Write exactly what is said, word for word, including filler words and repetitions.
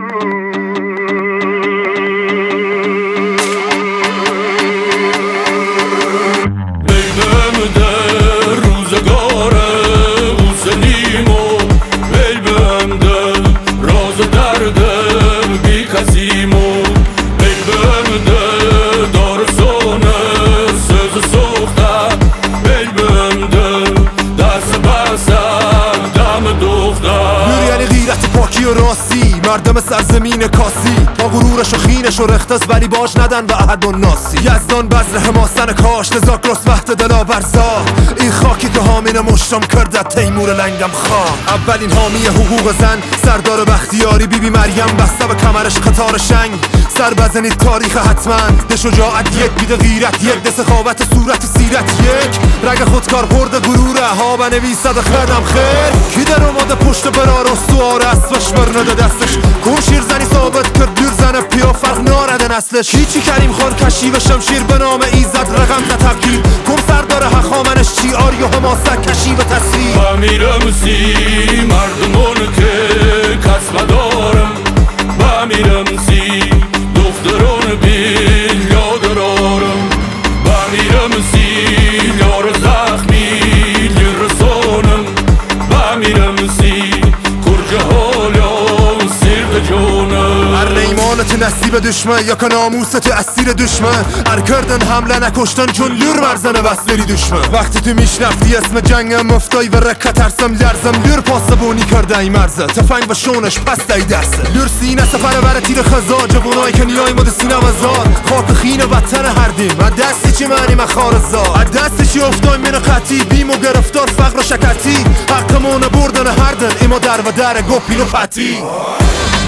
راستی مردم سرزمین کاسی با غرورش و خینش و رختز ولی باش ندن به احد و ناسی یزدان بذر حماسن کاش نزاک رست وقت دلاورزا این خاکی که حامین مشتم کرده تیمور لنگم خواه اولین حامی حقوق زن سردار بختیاری بی بی مریم بسته به کمرش قطار شنگ سر بزنید تاریخ حتما ده شجاعت یک بیده غیرت یک ده سخاوت صورت سیرت یک رگ خودکار برده غروره ها بنویسد خردم خیر کی در اومده پشت برار استوار اسبش برنده دستش کن شیر زنی ثابت کرد دور زنه پیا فرق نارده نسلش هیچی کریم خان کشی و شمشیر به نام ایزد رقم ده تبکیر کم سردار حخامنش چی آری و حماسه کشی و تصویر با میرم سی مردمون که کس مدارم با میرم سی دخترون بیل یادرارم با میرم سی یار زخمی لرسونم با میرم سی کرجه حالا سرد جونم هر نیمانت نصیب دشمن یا که ناموست اسیر دشمن هر کردن حمله نکشتن چون لور مرزنه بس بری دشمن وقتی تو میشنفتی اسم جنگم مفتای و رکه ترسم لرزم لور پاسبونی کرده ای مرزه تفنگ و شونش پس دای درسه لور سینه سفر بر تیر خزا جوانای که نیای مد سینه وزار خاک خین وطن هردیم از دستی چی منی مخارزا از دستی چی افتای من قطی بیم و گرفتار فقر و شکتی حقمون بردن هردن اما در و در گپین و پتی